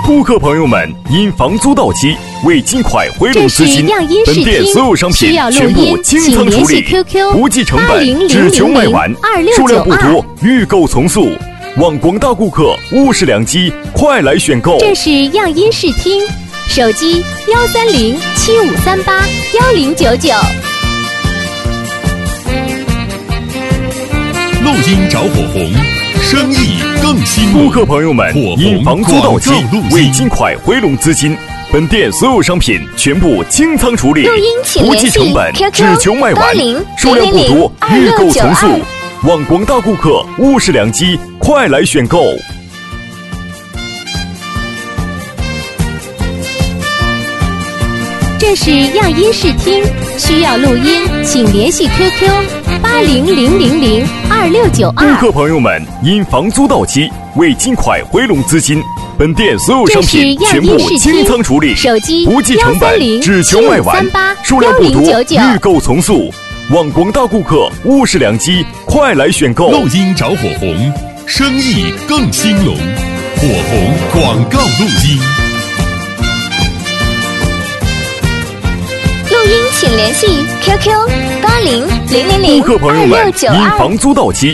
顾客朋友们，因房租到期，为尽快回笼资金，本店所有商品全部清仓处理，不计成本，只求卖完，数量不多，预购从速。望广大顾客物是良机，快来选购。 这是样音视听，手机13075381099。 录音找火红，生意更兴隆。 顾客朋友们，因房租到期，为尽快回笼资金，本店所有商品全部清仓处理，不计成本，只求卖完，数量不多，预购从速。望广大顾客物是良机，快来选购。 这是样音视听，需要录音请联系 QQ80002692。 顾客朋友们，因房租到期，为尽快回笼资金，本店所有商品全部清仓处理， 手机不计成本，只求卖完，数量不多，预购从速。望广大顾客物是良机，快来选购。 录音找火红，生意更兴隆。火红广告录音。 录音请联系 QQ80002692。 顾客朋友们，因房租到期。